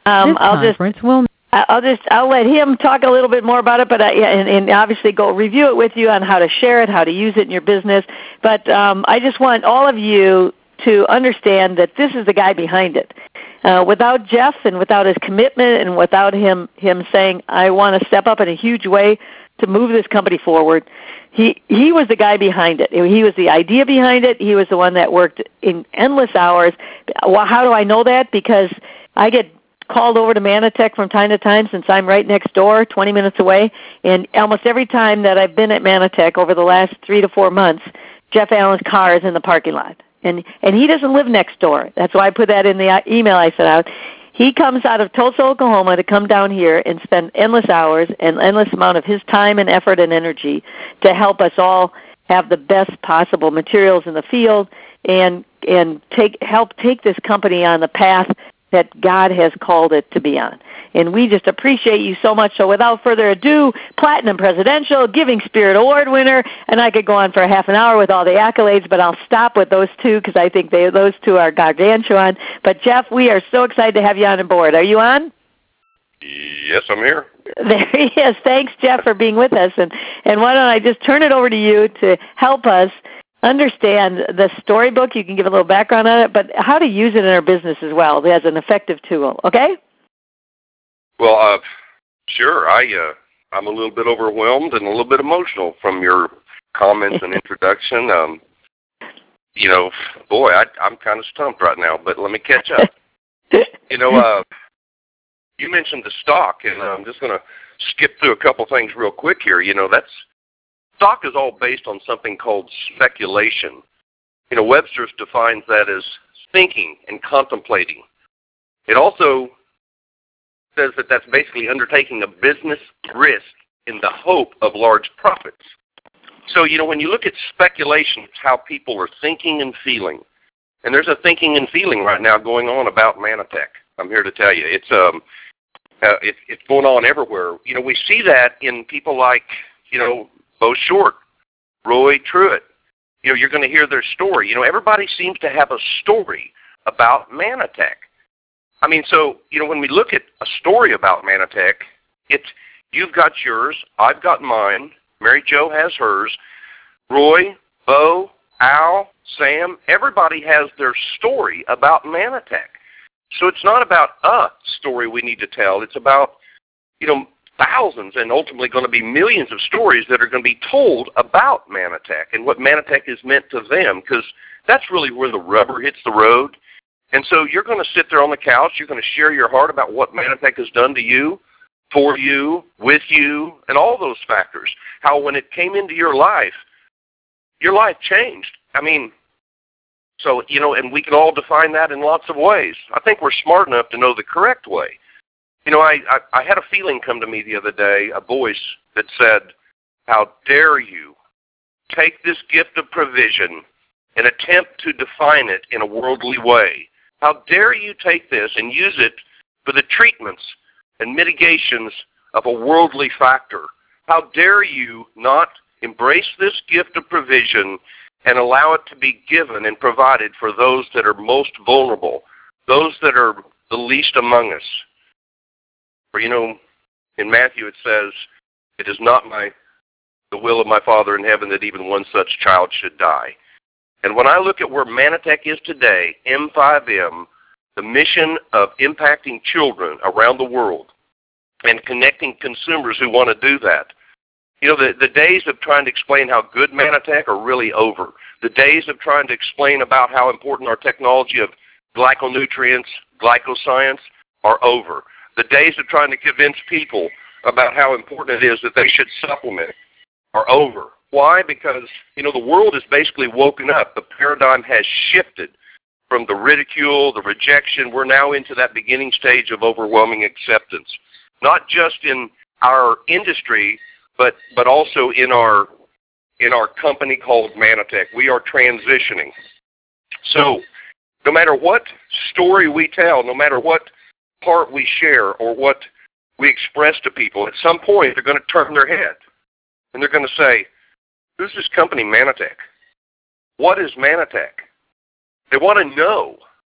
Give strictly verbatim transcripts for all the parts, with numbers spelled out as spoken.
Um, this I'll conference just, will. I'll just I'll let him talk a little bit more about it, but I, and, and obviously go review it with you on how to share it, how to use it in your business. But um, I just want all of you to understand that this is the guy behind it. Uh, without Jeff and without his commitment and without him him saying, I want to step up in a huge way to move this company forward, he he was the guy behind it. He was the idea behind it. He was the one that worked in endless hours. Well, how do I know that? Because I get called over to Manatech from time to time since I'm right next door, twenty minutes away. And almost every time that I've been at Manatech over the last three to four months, Jeff Allen's car is in the parking lot. And and he doesn't live next door. That's why I put that in the email I sent out. He comes out of Tulsa, Oklahoma to come down here and spend endless hours and endless amount of his time and effort and energy to help us all have the best possible materials in the field and and take help take this company on the path that God has called it to be on. And we just appreciate you so much. So without further ado, Platinum Presidential, Giving Spirit Award winner, and I could go on for a half an hour with all the accolades, but I'll stop with those two because I think they, those two are gargantuan. But Jeff, we are so excited to have you on board. Are you on? Yes, I'm here. There he is. Thanks, Jeff, for being with us. And, and why don't I just turn it over to you to help us understand the storybook. You can give a little background on it, but how to use it in our business as well as an effective tool, okay? Well, uh, sure. I, uh, I'm a little bit overwhelmed and a little bit emotional from your comments and introduction. Um, you know, boy, I, I'm kind of stumped right now, but let me catch up. You know, uh, you mentioned the stock, and I'm just going to skip through a couple things real quick here. You know, that's stock is all based on something called speculation. You know, Webster's defines that as thinking and contemplating. It also says that that's basically undertaking a business risk in the hope of large profits. So, you know, when you look at speculation, it's how people are thinking and feeling. And there's a thinking and feeling right now going on about Manatech. I'm here to tell you. It's um, uh, it, it's going on everywhere. You know, we see that in people like, you know, Bo Short, Roy Truitt. You know, you're going to hear their story. You know, everybody seems to have a story about Manatech. I mean, so, you know, when we look at a story about Manatech, it's, you've got yours, I've got mine, Mary Jo has hers, Roy, Bo, Al, Sam, everybody has their story about Manatech. So it's not about a story we need to tell. It's about, you know, thousands and ultimately going to be millions of stories that are going to be told about Manatech and what Manatech has meant to them, because that's really where the rubber hits the road. And so you're going to sit there on the couch, you're going to share your heart about what Manatech has done to you, for you, with you, and all those factors. How when it came into your life, your life changed. I mean, so, you know, and we can all define that in lots of ways. I think we're smart enough to know the correct way. You know, I, I, I had a feeling come to me the other day, a voice that said, how dare you take this gift of provision and attempt to define it in a worldly way? How dare you take this and use it for the treatments and mitigations of a worldly factor? How dare you not embrace this gift of provision and allow it to be given and provided for those that are most vulnerable, those that are the least among us? For, you know, in Matthew it says, it is not my the will of my Father in heaven that even one such child should die. And when I look at where Manatech is today, M five M, the mission of impacting children around the world and connecting consumers who want to do that, you know, the, the days of trying to explain how good Manatech are really over. The days of trying to explain about how important our technology of glyconutrients, glycoscience are over. The days of trying to convince people about how important it is that they should supplement are over. Why? Because, you know, the world has basically woken up. The paradigm has shifted from the ridicule, the rejection. We're now into that beginning stage of overwhelming acceptance, not just in our industry, but but also in our in our company called Manatech. We are transitioning. So no matter what story we tell, no matter what part we share or what we express to people, at some point they're going to turn their head and they're going to say, who's this company, Manatech? What is Manatech? They want to know.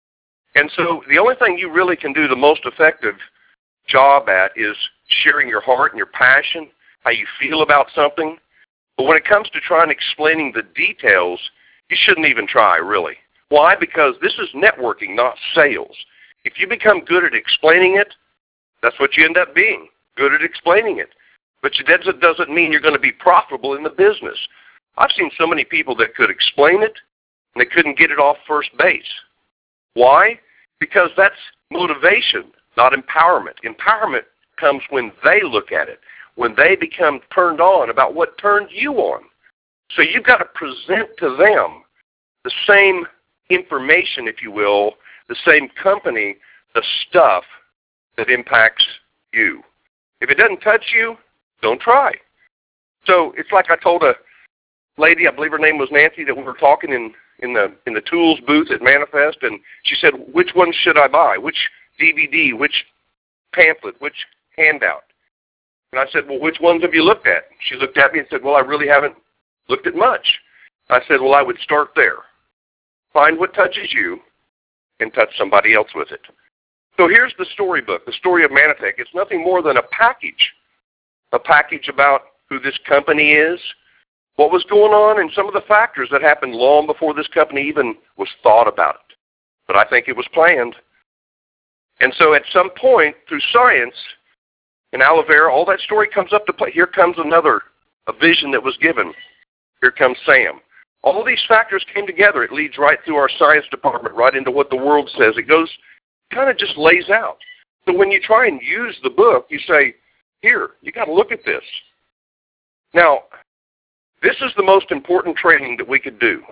And so the only thing you really can do the most effective job at is sharing your heart and your passion, how you feel about something. But when it comes to trying to explaining the details, you shouldn't even try, really. Why? Because this is networking, not sales. If you become good at explaining it, that's what you end up being, good at explaining it. But that doesn't mean you're going to be profitable in the business. I've seen so many people that could explain it, and they couldn't get it off first base. Why? Because that's motivation, not empowerment. Empowerment comes when they look at it, when they become turned on about what turned you on. So you've got to present to them the same information, if you will, the same company, the stuff that impacts you. If it doesn't touch you, don't try. So it's like I told a lady, I believe her name was Nancy, that we were talking in, in the in the tools booth at Manifest, and she said, which one should I buy? Which D V D? Which pamphlet? Which handout? And I said, well, which ones have you looked at? She looked at me and said, well, I really haven't looked at much. I said, well, I would start there. Find what touches you and touch somebody else with it. So here's the storybook, the story of Manatech. It's nothing more than a package, a package about who this company is, what was going on, and some of the factors that happened long before this company even was thought about it. But I think it was planned. And so at some point, through science, in aloe vera, all that story comes up to play. Here comes another, a vision that was given. Here comes Sam. All these factors came together. It leads right through our science department, right into what the world says. It goes, kind of just lays out. So when you try and use the book, you say, here, you got to look at this. Now, this is the most important training that we could do.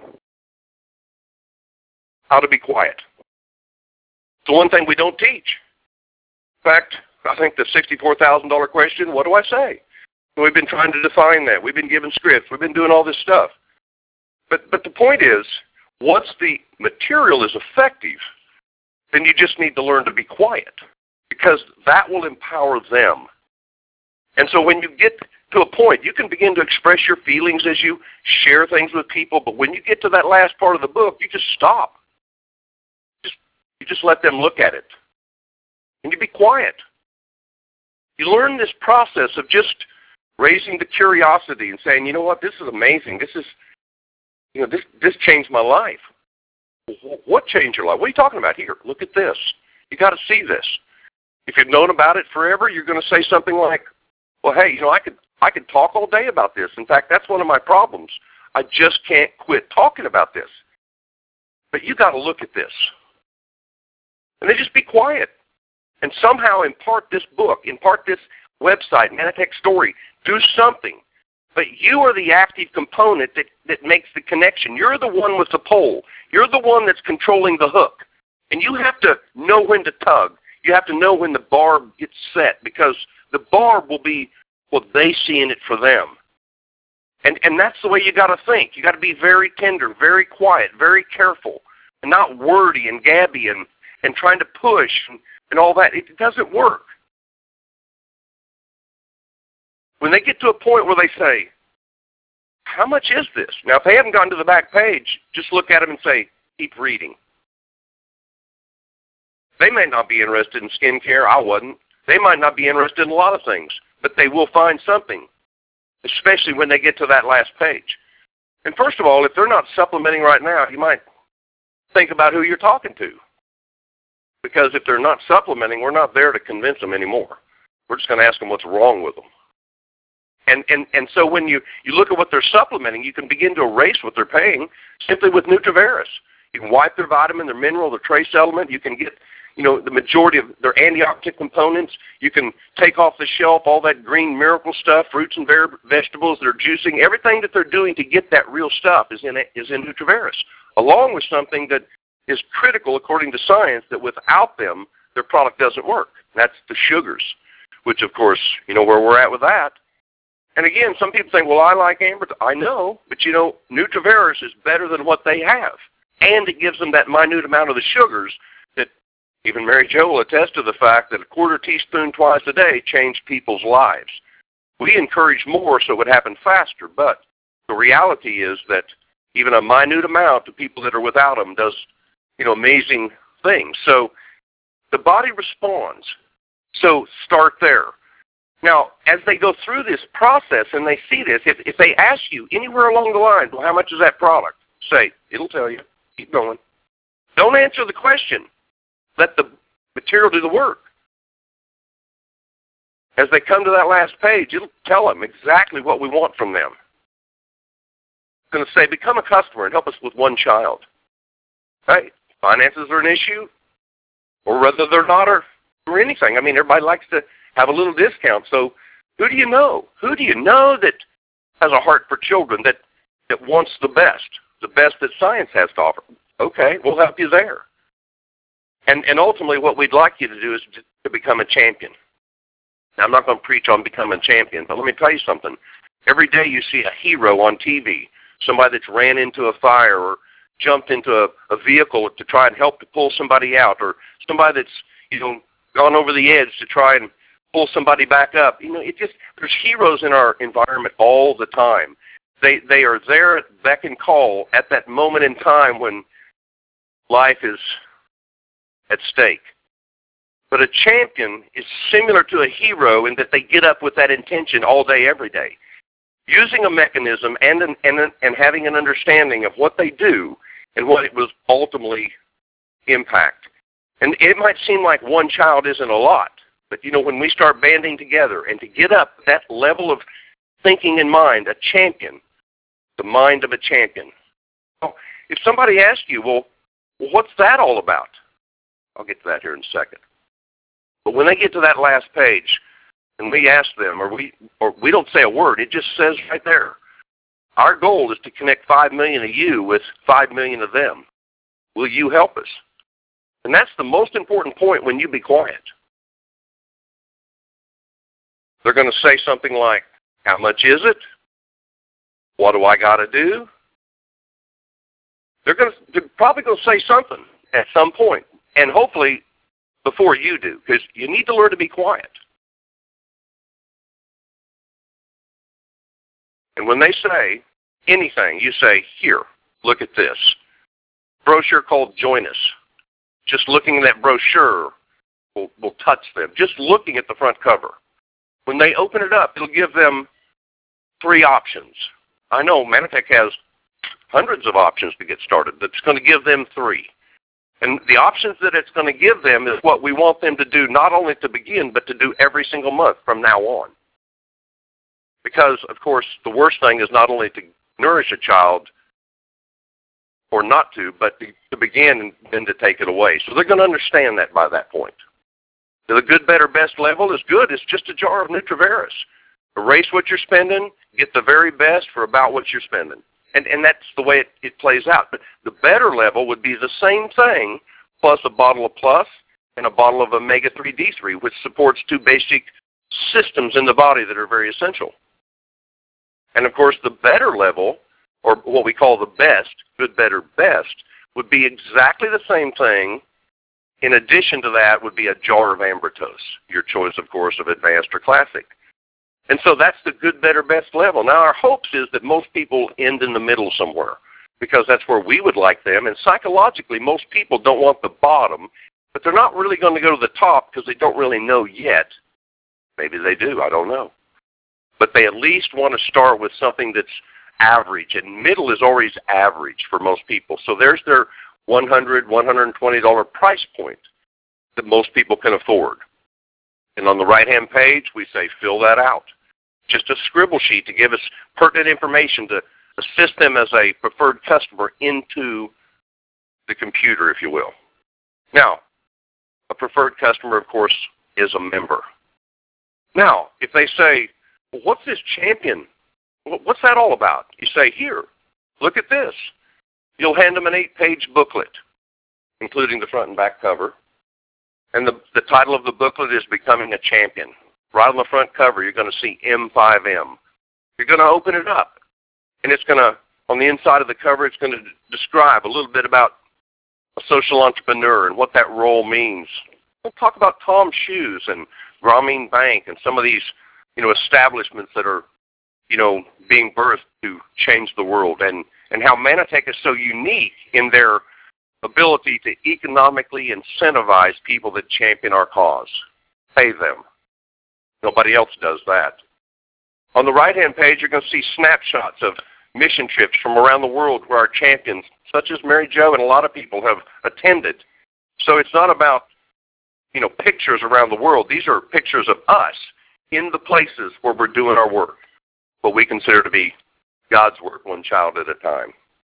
How to be quiet. It's the one thing we don't teach. In fact, I think the sixty-four thousand dollars question, what do I say? We've been trying to define that. We've been given scripts. We've been doing all this stuff. But but the point is, once the material is effective, then you just need to learn to be quiet, because that will empower them. And so when you get to a point, you can begin to express your feelings as you share things with people, but when you get to that last part of the book, you just stop. Just, you just let them look at it. And you be quiet. You learn this process of just raising the curiosity and saying, you know what, this is amazing. This is, you know, this this changed my life. What changed your life? What are you talking about? Here, look at this. You got to see this. If you've known about it forever, you're going to say something like, well, hey, you know, I could I could talk all day about this. In fact, that's one of my problems. I just can't quit talking about this. But you got to look at this. And then just be quiet. And somehow impart this book, impart this website, Manatech Story, do something. But you are the active component that, that makes the connection. You're the one with the pole. You're the one that's controlling the hook. And you have to know when to tug. You have to know when the barb gets set, because the barb will be what they see in it for them. And and that's the way you got to think. You got to be very tender, very quiet, very careful, and not wordy and gabby and, and trying to push and, and all that. It doesn't work. When they get to a point where they say, how much is this? Now, if they haven't gotten to the back page, just look at them and say, keep reading. They may not be interested in skincare. I wasn't. They might not be interested in a lot of things, but they will find something, especially when they get to that last page. And first of all, if they're not supplementing right now, you might think about who you're talking to. Because if they're not supplementing, we're not there to convince them anymore. We're just going to ask them what's wrong with them. And, and, and so when you, you look at what they're supplementing, you can begin to erase what they're paying simply with Nutriveris. You can wipe their vitamin, their mineral, their trace element. You can get, you know, the majority of their antioxidant components. You can take off the shelf all that green miracle stuff, fruits and ver- vegetables that are juicing. Everything that they're doing to get that real stuff is in is in Nutriveris, along with something that is critical according to science, that without them, their product doesn't work. That's the sugars, which, of course, you know where we're at with that. And again, some people think, well, I like amber. I know, but, you know, Nutriveris is better than what they have. And it gives them that minute amount of the sugars that even Mary Jo will attest to the fact that a quarter teaspoon twice a day changed people's lives. We encourage more so it would happen faster, but the reality is that even a minute amount to people that are without them does, you know, amazing things. So the body responds. So start there. Now, as they go through this process and they see this, if, if they ask you anywhere along the line, well, how much is that product? Say, it'll tell you. Keep going. Don't answer the question. Let the material do the work. As they come to that last page, it'll tell them exactly what we want from them. It's going to say, become a customer and help us with one child. Right? Finances are an issue, or whether they're not, or, or anything. I mean, everybody likes to have a little discount. So who do you know? Who do you know that has a heart for children, that, that wants the best, the best that science has to offer? Okay, we'll help you there. And, and ultimately what we'd like you to do is to, to become a champion. Now, I'm not going to preach on becoming a champion, but let me tell you something. Every day you see a hero on T V, somebody that's ran into a fire or jumped into a, a vehicle to try and help to pull somebody out, or somebody that's, you know, gone over the edge to try and pull somebody back up. You know, it just, there's heroes in our environment all the time. They they are there at beck and call at that moment in time when life is at stake. But a champion is similar to a hero in that they get up with that intention all day, every day, using a mechanism and an, and an, and having an understanding of what they do and what it will ultimately impact. And it might seem like one child isn't a lot, but you know, when we start banding together and to get up that level of thinking in mind, a champion, the mind of a champion. Well, if somebody asks you, well, what's that all about? I'll get to that here in a second. But when they get to that last page and we ask them, or we or we don't say a word, it just says right there, our goal is to connect five million of you with five million of them. Will you help us? And that's the most important point when you be quiet. They're going to say something like, how much is it? What do I got to do? They're going to, they're probably going to say something at some point, and hopefully before you do, because you need to learn to be quiet. And when they say anything, you say, here, look at this. Brochure called Join Us. Just looking at that brochure will, will touch them. Just looking at the front cover. When they open it up, it'll give them three options. I know Manatech has hundreds of options to get started. That's going to give them three. And the options that it's going to give them is what we want them to do, not only to begin, but to do every single month from now on. Because, of course, the worst thing is not only to nourish a child or not to, but to, to begin and then to take it away. So they're going to understand that by that point. The good, better, best level is good. It's just a jar of Nutriveris. Erase what you're spending, get the very best for about what you're spending. And, and that's the way it, it plays out. But the better level would be the same thing, plus a bottle of Plus and a bottle of omega three D three, which supports two basic systems in the body that are very essential. And, of course, the better level, or what we call the best, good, better, best, would be exactly the same thing. In addition to that would be a jar of Ambritos, your choice, of course, of advanced or classic. And so that's the good, better, best level. Now, our hopes is that most people end in the middle somewhere, because that's where we would like them. And psychologically, most people don't want the bottom, but they're not really going to go to the top because they don't really know yet. Maybe they do, I don't know. But they at least want to start with something that's average, and middle is always average for most people. So there's their one hundred dollars, one hundred twenty dollars price point that most people can afford. And on the right-hand page, we say, fill that out. Just a scribble sheet to give us pertinent information to assist them as a preferred customer into the computer, if you will. Now, a preferred customer, of course, is a member. Now, if they say, well, what's this champion? What's that all about? You say, here, look at this. You'll hand them an eight-page booklet, including the front and back cover. And the, the title of the booklet is Becoming a Champion. Right on the front cover, you're going to see M five M. You're going to open it up, and it's going to, on the inside of the cover, it's going to describe a little bit about a social entrepreneur and what that role means. We'll talk about Tom's Shoes and Grameen Bank and some of these, you know, establishments that are, you know, being birthed to change the world, and, and how Manatech is so unique in their ability to economically incentivize people that champion our cause. Pay them. Nobody else does that. On the right-hand page, you're going to see snapshots of mission trips from around the world where our champions, such as Mary Jo and a lot of people, have attended. So it's not about, you know, pictures around the world. These are pictures of us in the places where we're doing our work, what we consider to be God's work, one child at a time.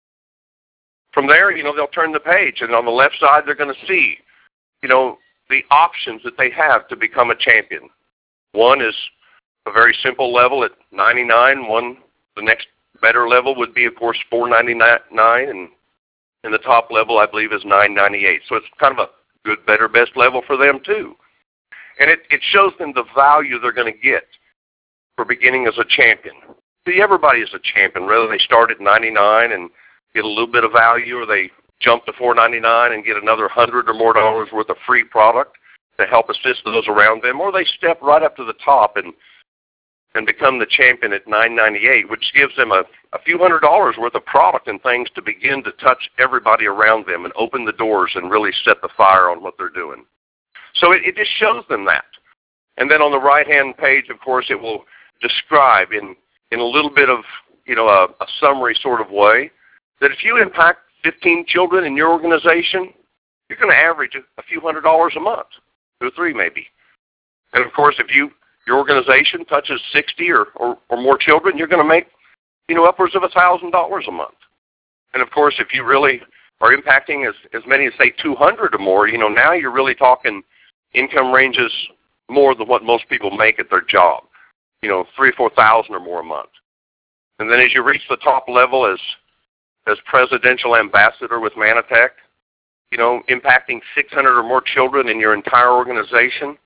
From there, you know, they'll turn the page, and on the left side, they're going to see, you know, the options that they have to become a champion. One is a very simple level at ninety-nine. One, the next better level would be, of course, four ninety-nine, and and the top level, I believe, is nine ninety-eight. So it's kind of a good, better, best level for them too. And it, it shows them the value they're going to get for beginning as a champion. See, everybody is a champion, whether they start at ninety-nine and get a little bit of value, or they jump to four ninety-nine and get another hundred or more dollars worth of free product to help assist those around them, or they step right up to the top and and become the champion at nine ninety-eight, which gives them a, a few hundred dollars worth of product and things to begin to touch everybody around them and open the doors and really set the fire on what they're doing. So it, it just shows them that. And then on the right-hand page, of course, it will describe in, in a little bit of, you know, a, a summary sort of way that if you impact fifteen children in your organization, you're going to average a, a few hundred dollars a month, two or three maybe. And, of course, if you your organization touches sixty or, or, or more children, you're going to make, you know, upwards of one thousand dollars a month. And, of course, if you really are impacting as, as many as, say, two hundred or more, you know, now you're really talking income ranges more than what most people make at their job, you know, three or four thousand or more a month. And then as you reach the top level as as presidential ambassador with Manatech, you know, impacting six hundred or more children in your entire organization,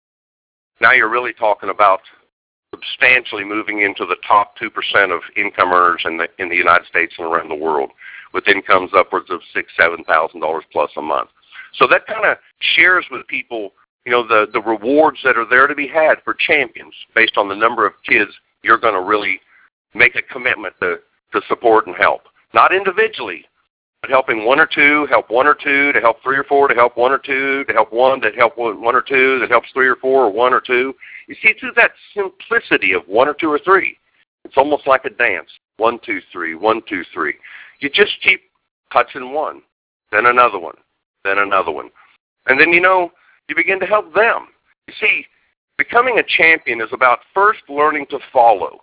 now you're really talking about substantially moving into the top two percent of income earners in the in the United States and around the world, with incomes upwards of six, seven thousand dollars plus a month. So that kind of shares with people, you know, the the rewards that are there to be had for champions based on the number of kids you're going to really make a commitment to to support and help, not individually, but helping one or two, help one or two, to help three or four, to help one or two, to help one, to help one, one or two, that helps three or four, or one or two. You see, through that simplicity of one or two or three, it's almost like a dance. One, two, three, one, two, three. You just keep touching one, then another one, then another one. And then, you know, you begin to help them. You see, becoming a champion is about first learning to follow.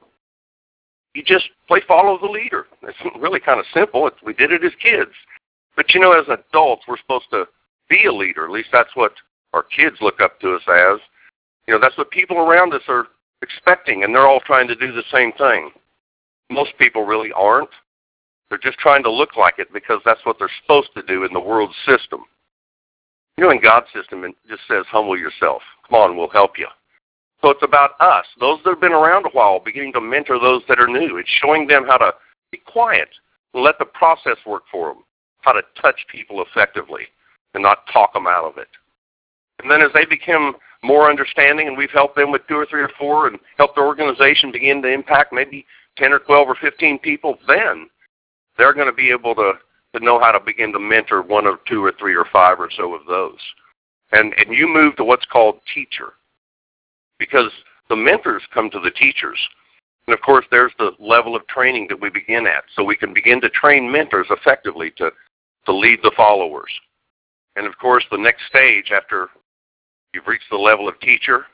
You just play follow the leader. It's really kind of simple. It's, we did it as kids. But, you know, as adults, we're supposed to be a leader. At least that's what our kids look up to us as. You know, that's what people around us are expecting, and they're all trying to do the same thing. Most people really aren't. They're just trying to look like it because that's what they're supposed to do in the world system. You know, in God's system, it just says, humble yourself. Come on, we'll help you. So it's about us, those that have been around a while, beginning to mentor those that are new. It's showing them how to be quiet and let the process work for them, how to touch people effectively and not talk them out of it. And then as they become more understanding, and we've helped them with two or three or four and helped their organization begin to impact maybe ten or twelve or fifteen people, then they're going to be able to, to know how to begin to mentor one or two or three or five or so of those. And, and you move to what's called teacher, because the mentors come to the teachers. And, of course, there's the level of training that we begin at, so we can begin to train mentors effectively to, to lead the followers. And, of course, the next stage after you've reached the level of teacher,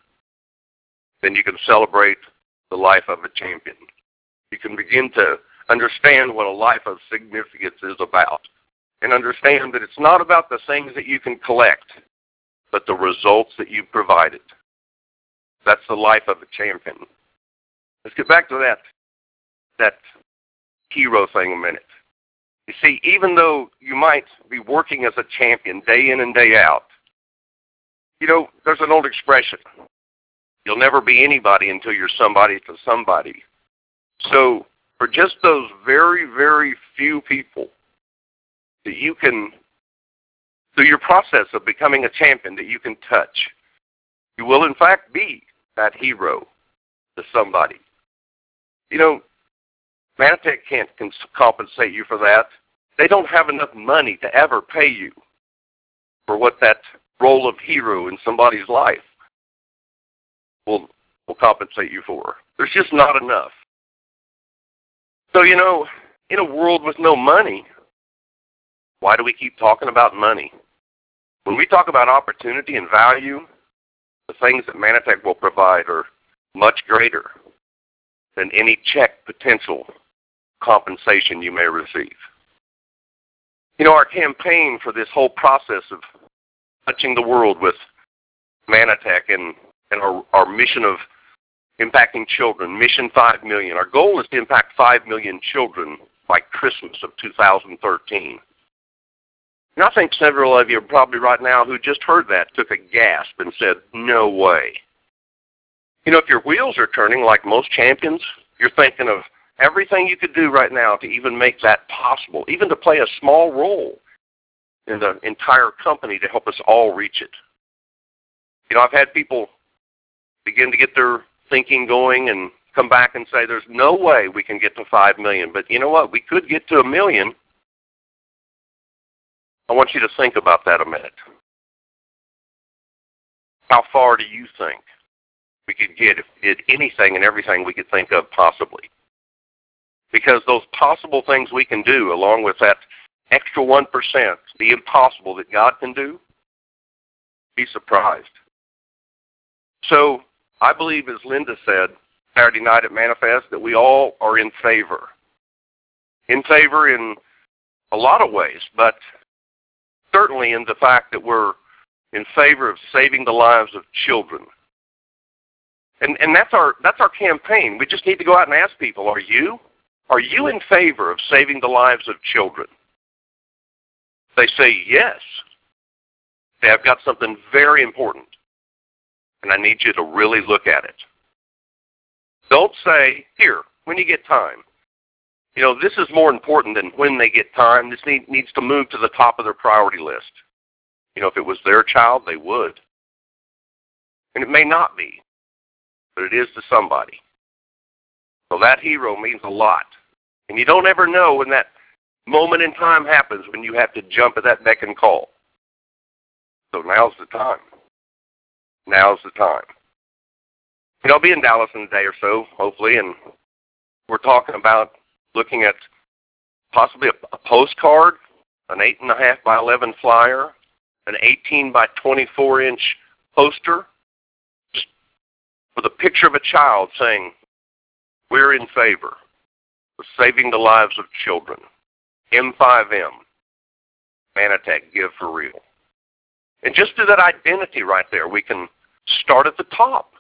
then you can celebrate the life of a champion. You can begin to understand what a life of significance is about, and understand that it's not about the things that you can collect, but the results that you've provided. That's the life of a champion. Let's get back to that, that hero thing a minute. You see, even though you might be working as a champion day in and day out, you know, there's an old expression, you'll never be anybody until you're somebody to somebody. So for just those very, very few people that you can, through your process of becoming a champion, that you can touch, you will in fact be that hero to somebody. You know, Manatech can't compensate you for that. they don't have enough money to ever pay you for what that role of hero in somebody's life will, will compensate you for. There's just not enough. So, you know, in a world with no money, why do we keep talking about money? When we talk about opportunity and value, the things that Mannatech will provide are much greater than any check potential compensation you may receive. You know, our campaign for this whole process of touching the world with Mannatech and, and our, our mission of impacting children, Mission five million. Our goal is to impact five million children by Christmas of two thousand thirteen. And I think several of you probably right now who just heard that took a gasp and said, no way. You know, if your wheels are turning like most champions, you're thinking of everything you could do right now to even make that possible, even to play a small role in the entire company to help us all reach it. You know, I've had people begin to get their thinking going and come back and say, there's no way we can get to five million. But you know what? We could get to a million. I want you to think about that a minute. How far do you think we could get if we did anything and everything we could think of possibly? Because those possible things we can do, along with that extra one percent, the impossible that God can do, be surprised. So I believe, as Linda said Saturday night at Manifest, that we all are in favor. In favor in a lot of ways, but certainly in the fact that we're in favor of saving the lives of children. And and that's our that's our campaign. We just need to go out and ask people, are you? Are you in favor of saving the lives of children? They say yes. Say, I've got something very important, and I need you to really look at it. Don't say, here, when you get time. You know, this is more important than when they get time. This need, needs to move to the top of their priority list. You know, if it was their child, they would. And it may not be, but it is to somebody. So that hero means a lot. And you don't ever know when that moment in time happens when you have to jump at that beck and call. So now's the time. Now's the time. You know, I'll be in Dallas in a day or so, hopefully, and we're talking about looking at possibly a, a postcard, an eight and a half by eleven flyer, an eighteen by twenty-four inch poster, just with a picture of a child saying, we're in favor of saving the lives of children. M five M, Mannatech, give for real. And just through that identity right there, we can start at the top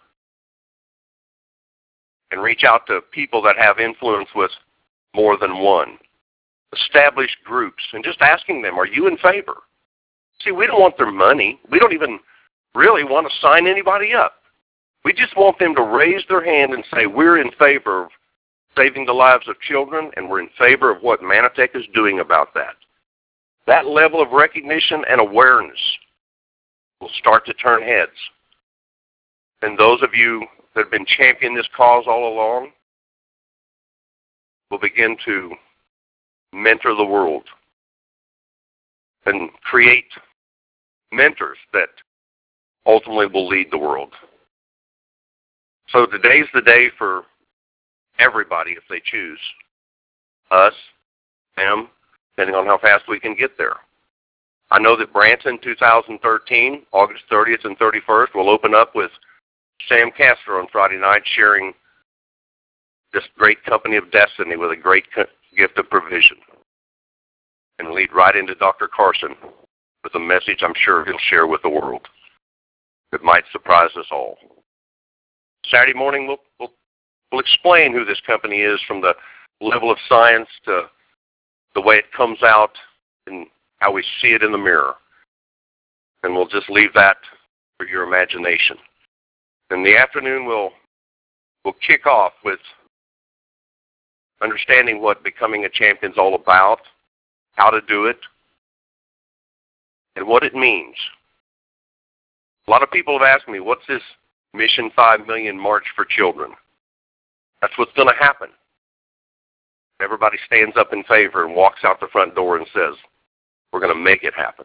and reach out to people that have influence with more than one. Establish groups and just asking them, are you in favor? See, we don't want their money. We don't even really want to sign anybody up. We just want them to raise their hand and say, we're in favor of saving the lives of children, and we're in favor of what Mannatech is doing about that. That level of recognition and awareness will start to turn heads. And those of you that have been championing this cause all along will begin to mentor the world and create mentors that ultimately will lead the world. So today's the day for everybody if they choose. Us, them, depending on how fast we can get there. I know that Branson two thousand thirteen, August thirtieth and thirty-first, will open up with Sam Castor on Friday night, sharing this great company of destiny with a great gift of provision, and lead right into Doctor Carson with a message I'm sure he'll share with the world that might surprise us all. Saturday morning, we'll, we'll, we'll explain who this company is, from the level of science to the way it comes out and how we see it in the mirror. And we'll just leave that for your imagination. In the afternoon, we'll we'll kick off with understanding what becoming a champion is all about, how to do it, and what it means. A lot of people have asked me, what's this Mission five million March for Children? That's what's going to happen. everybody stands up in favor and walks out the front door and says, we're going to make it happen.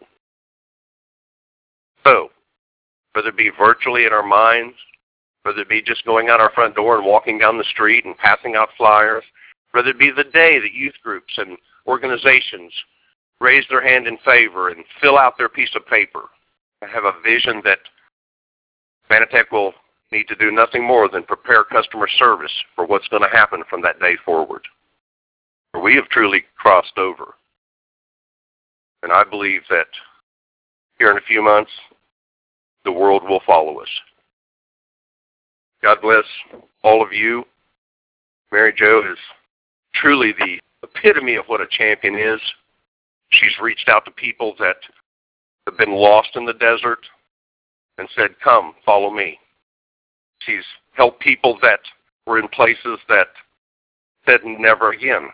So, whether it be virtually in our minds, whether it be just going out our front door and walking down the street and passing out flyers, whether it be the day that youth groups and organizations raise their hand in favor and fill out their piece of paper. I have a vision that Vanatech will need to do nothing more than prepare customer service for what's going to happen from that day forward. For we have truly crossed over. And I believe that here in a few months, the world will follow us. God bless all of you. Mary Jo is truly the epitome of what a champion is. She's reached out to people that have been lost in the desert and said, come, follow me. She's helped people that were in places that said never again.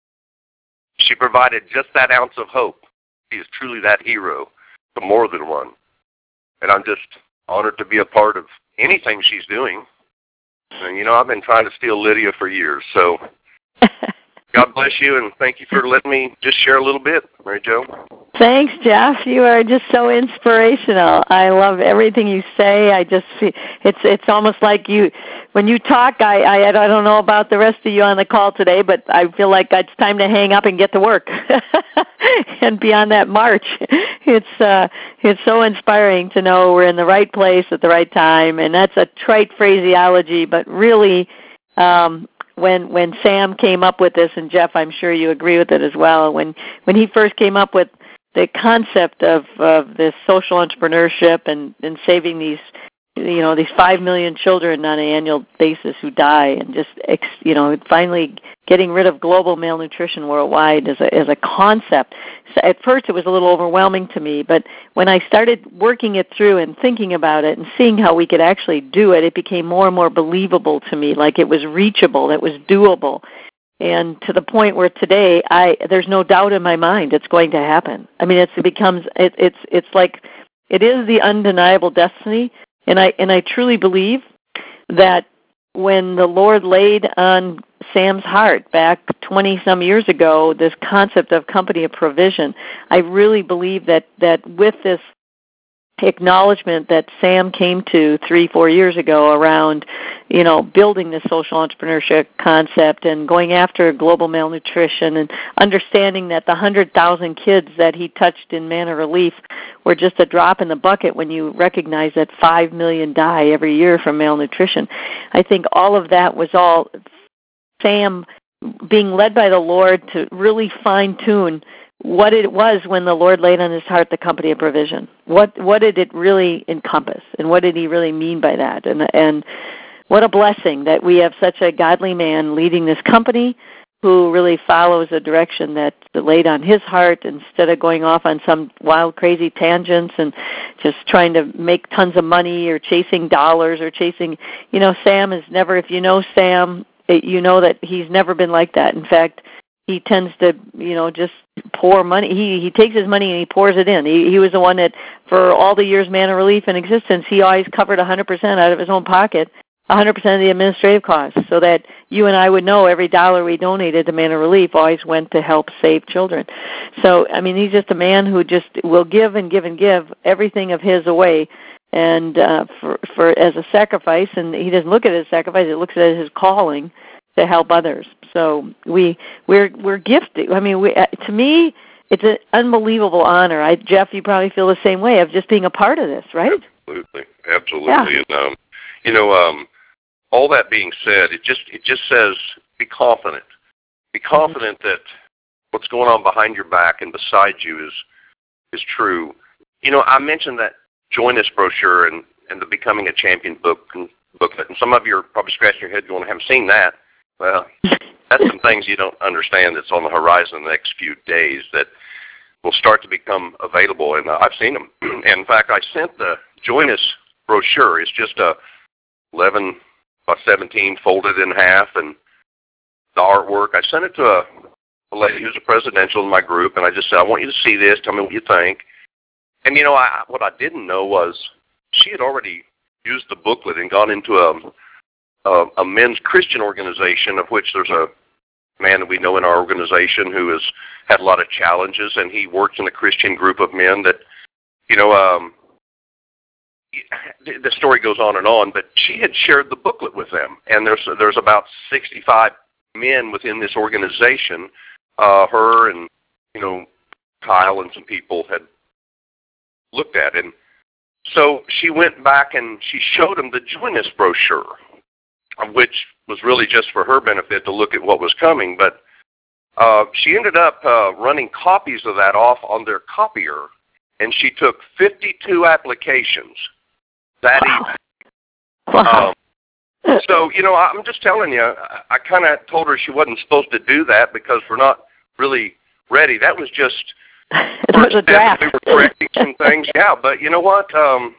She provided just that ounce of hope. She is truly that hero to more than one. And I'm just honored to be a part of anything she's doing. And, you know, I've been trying to steal Lydia for years, so God bless you, and thank you for letting me just share a little bit, Mary Jo. Thanks, Jeff. You are just so inspirational. I love everything you say. I just see it's it's almost like you when you talk. I I, I don't know about the rest of you on the call today, but I feel like it's time to hang up and get to work and be on that march. It's uh, it's so inspiring to know we're in the right place at the right time, and that's a trite phraseology, but really. Um, When when Sam came up with this, and Jeff, I'm sure you agree with it as well. When when he first came up with the concept of, of this social entrepreneurship and, and saving these, you know, these five million children on an annual basis who die, and just you know, finally getting rid of global malnutrition worldwide as a as a concept. So at first, it was a little overwhelming to me, but when I started working it through and thinking about it and seeing how we could actually do it, it became more and more believable to me, like it was reachable, it was doable, and to the point where today, I there's no doubt in my mind it's going to happen. I mean, it's, it becomes it, it's it's like it is the undeniable destiny, and I and I truly believe that when the Lord laid on Sam's heart back twenty-some years ago, this concept of company of provision, I really believe that, that with this acknowledgement that Sam came to three, four years ago around, you know, building this social entrepreneurship concept and going after global malnutrition and understanding that the one hundred thousand kids that he touched in Manna Relief were just a drop in the bucket when you recognize that five million die every year from malnutrition. I think all of that was all Sam being led by the Lord to really fine-tune what it was when the Lord laid on his heart the company of provision. What what did it really encompass, and what did he really mean by that? And and what a blessing that we have such a godly man leading this company who really follows a direction that's laid on his heart instead of going off on some wild, crazy tangents and just trying to make tons of money or chasing dollars or chasing, you know, Sam is never, if you know Sam, you know that he's never been like that. In fact, he tends to, you know, just pour money. He he takes his money and he pours it in. He he was the one that, for all the years Manna Relief in existence, he always covered one hundred percent out of his own pocket, one hundred percent of the administrative costs, so that you and I would know every dollar we donated to Manna Relief always went to help save children. So, I mean, he's just a man who just will give and give and give everything of his away, and uh, for for as a sacrifice. And he doesn't look at it as sacrifice; he looks at it as his calling to help others. So we we're we're gifted. I mean, we, uh, to me, it's an unbelievable honor. I, Jeff, you probably feel the same way of just being a part of this, right? Absolutely, absolutely. Yeah. And um, you know, um, all that being said, it just it just says be confident. Be confident mm-hmm. that what's going on behind your back and beside you is is true. You know, I mentioned that Join Us brochure and, and the Becoming a Champion book and booklet, and some of you are probably scratching your head going, I haven't seen that. Well, that's some things you don't understand that's on the horizon in the next few days that will start to become available, and uh, I've seen them. And in fact, I sent the Join Us brochure. It's just a eleven by seventeen folded in half, and the artwork. I sent it to a, a lady who's a presidential in my group, and I just said, I want you to see this. Tell me what you think. And, you know, I, what I didn't know was she had already used the booklet and gone into a, a, a men's Christian organization of which there's a man that we know in our organization who has had a lot of challenges, and he works in a Christian group of men that, you know, um, the story goes on and on, but she had shared the booklet with them, and there's there's about sixty-five men within this organization. Uh, her and, you know, Kyle and some people had looked at it. And so she went back and she showed them the Join Us brochure, which was really just for her benefit to look at what was coming. But uh, she ended up uh, running copies of that off on their copier, and she took fifty-two applications that wow. evening. Wow. Um, so, you know, I'm just telling you, I, I kind of told her she wasn't supposed to do that because we're not really ready. That was just it was a draft. We were correcting some things, yeah. But you know what? Um,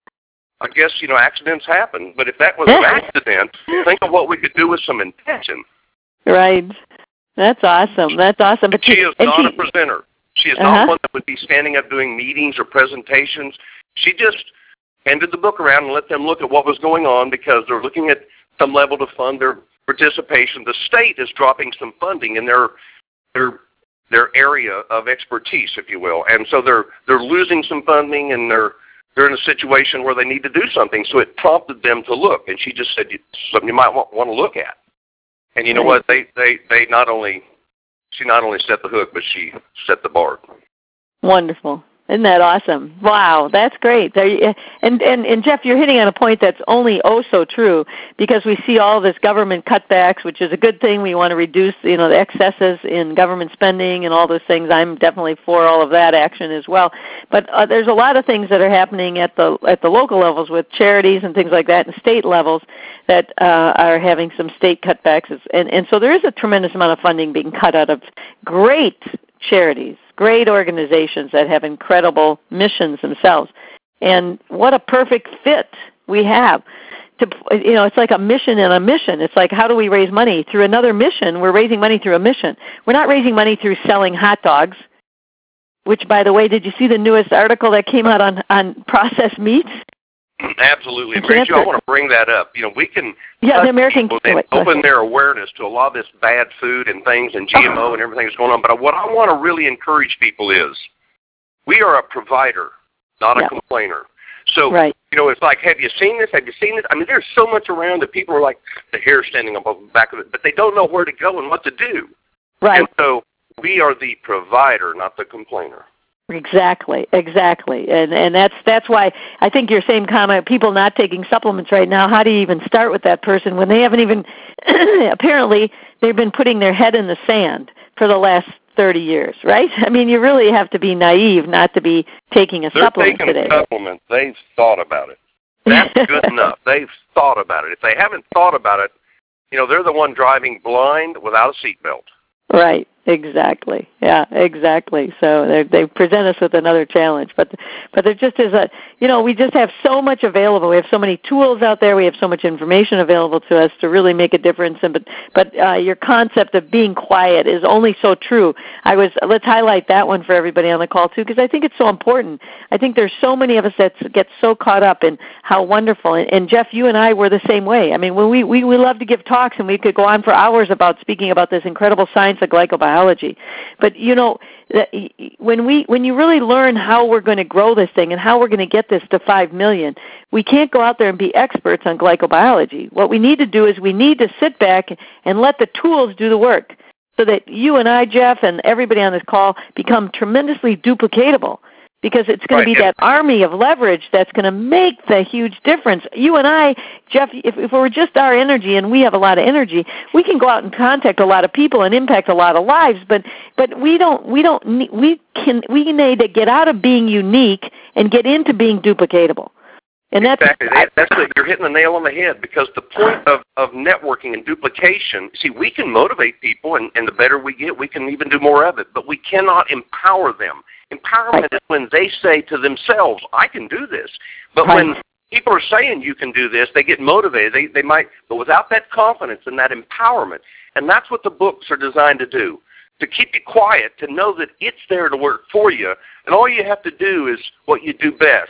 I guess, you know, accidents happen. But if that was an accident, think of what we could do with some intention. Right. That's awesome. That's awesome. But she is not she, a presenter. She is uh-huh. not one that would be standing up doing meetings or presentations. She just handed the book around and let them look at what was going on because they're looking at some level to fund their participation. The state is dropping some funding in their their their area of expertise, if you will, and so they're they're losing some funding, and they're they're in a situation where they need to do something. So it prompted them to look, and she just said something you might want, want to look at. And you know what? They they they not only she not only set the hook, but she set the bar. Wonderful. Isn't that awesome? Wow, that's great. There you, and, and, and Jeff, you're hitting on a point that's only oh so true because we see all this government cutbacks, which is a good thing. We want to reduce, you know, the excesses in government spending and all those things. I'm definitely for all of that action as well. But uh, there's a lot of things that are happening at the at the local levels with charities and things like that, and state levels that uh, are having some state cutbacks. And and so there is a tremendous amount of funding being cut out of great charities, great organizations that have incredible missions themselves. And what a perfect fit we have. To, you know, it's like a mission and a mission. It's like, how do we raise money? Through another mission, we're raising money through a mission. We're not raising money through selling hot dogs, which, by the way, did you see the newest article that came out on, on processed meats? Absolutely. Rachel, I want to bring that up. You know, we can yeah, the American and open their awareness to a lot of this bad food and things and G M O and everything that's going on. But what I want to really encourage people is we are a provider, not yeah. a complainer. So, right. you know, it's like, have you seen this? Have you seen this? I mean, there's so much around that people are like the hair standing up on the back of it, but they don't know where to go and what to do. Right. And so we are the provider, not the complainer. Exactly, exactly, and and that's that's why I think your same comment. People not taking supplements right now. How do you even start with that person when they haven't even? Apparently, they've been putting their head in the sand for the last thirty years, right? I mean, you really have to be naive not to be taking a They're supplement taking today. a supplement. They've thought about it. That's good enough. They've thought about it. If they haven't thought about it, you know, they're the one driving blind without a seatbelt. Right. Exactly. Yeah, exactly. So they present us with another challenge, but but there just is a, you know, we just have so much available. We have so many tools out there. We have so much information available to us to really make a difference. And but but uh, your concept of being quiet is only so true. I was let's highlight that one for everybody on the call too, because I think it's so important. I think there's so many of us that get so caught up in how wonderful. And, and Jeff, you and I were the same way. I mean, when we, we we love to give talks, and we could go on for hours about speaking about this incredible science of glycobiology. But you know, when we when you really learn how we're going to grow this thing and how we're going to get this to five million, we can't go out there and be experts on glycobiology. What we need to do is we need to sit back and let the tools do the work, so that you and I, Jeff, and everybody on this call become tremendously duplicatable. Because it's going right. to be that army of leverage that's going to make the huge difference. You and I, Jeff, if, if we're just our energy, and we have a lot of energy, we can go out and contact a lot of people and impact a lot of lives. But but we don't we don't need, we can we need to get out of being unique and get into being duplicatable. And that's exactly that, that's it. You're hitting the nail on the head, because the point of, of networking and duplication, see, we can motivate people, and, and the better we get, we can even do more of it. But we cannot empower them. Empowerment right. is when they say to themselves, I can do this. But right. when people are saying you can do this, they get motivated. They they might, but without that confidence and that empowerment, and that's what the books are designed to do, to keep you quiet, to know that it's there to work for you, and all you have to do is what you do best.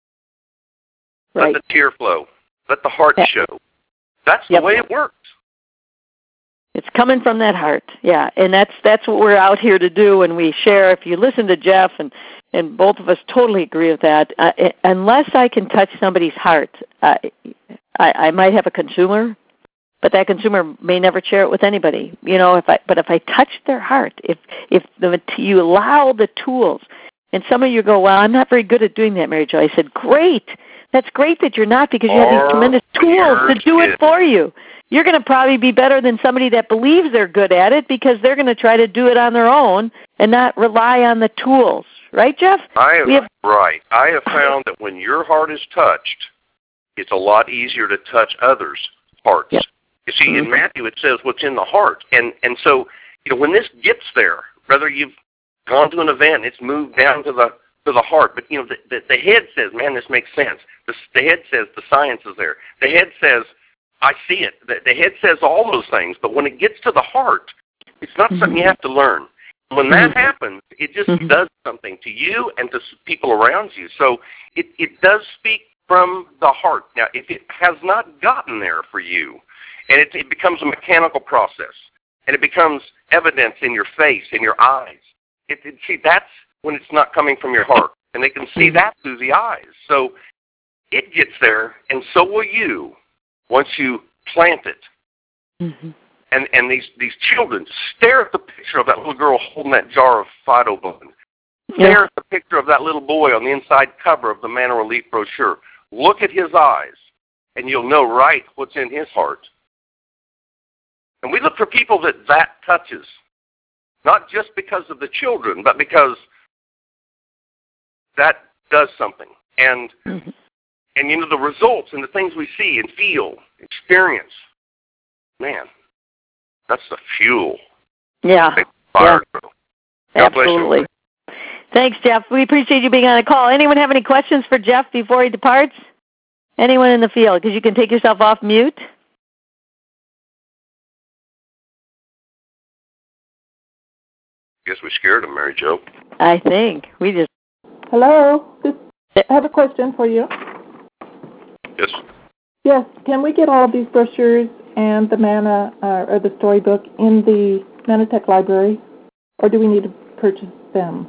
Right. Let the tear flow. Let the heart yeah. show. That's the yep. way it works. It's coming from that heart. Yeah, and that's that's what we're out here to do when we share. If you listen to Jeff, and, and both of us totally agree with that, uh, unless I can touch somebody's heart, uh, I, I might have a consumer, but that consumer may never share it with anybody. You know, if I but if I touch their heart, if if the, you allow the tools, and some of you go, well, I'm not very good at doing that, Mary Jo. I said, great. That's great that you're not, because you have these tremendous tools to do it for you. You're going to probably be better than somebody that believes they're good at it, because they're going to try to do it on their own and not rely on the tools. Right, Jeff? I have, we have, right. I have found that when your heart is touched, it's a lot easier to touch others' hearts. Yep. You see, mm-hmm. in Matthew it says what's in the heart. And, and so, you know, when this gets there, whether you've gone to an event, it's moved down to the to the heart. But, you know, the, the, the head says, man, this makes sense. The, the head says the science is there. The head says, I see it. The, the head says all those things. But when it gets to the heart, it's not mm-hmm. something you have to learn. When that mm-hmm. happens, it just mm-hmm. does something to you and to people around you. So it, it does speak from the heart. Now, if it has not gotten there for you, and it, it becomes a mechanical process, and it becomes evidence in your face, in your eyes, it, it, see, that's when it's not coming from your heart. And they can see that through the eyes. So it gets there, and so will you once you plant it. Mm-hmm. And and these, these children, stare at the picture of that little girl holding that jar of Fido Bun. Stare yeah. at the picture of that little boy on the inside cover of the Manna Relief brochure. Look at his eyes, and you'll know right what's in his heart. And we look for people that that touches, not just because of the children, but because that does something. And, mm-hmm. and you know, the results and the things we see and feel, experience, man, that's the fuel. Yeah. Fire yeah. Absolutely. Thanks, Jeff. We appreciate you being on the call. Anyone have any questions for Jeff before he departs? Anyone in the field? Because you can take yourself off mute. Guess we scared him, Mary Jo. I think. We just... Hello. This, I have a question for you. Yes. Yes. Can we get all of these brochures and the Manna uh, or the storybook in the Mannatech library, or do we need to purchase them?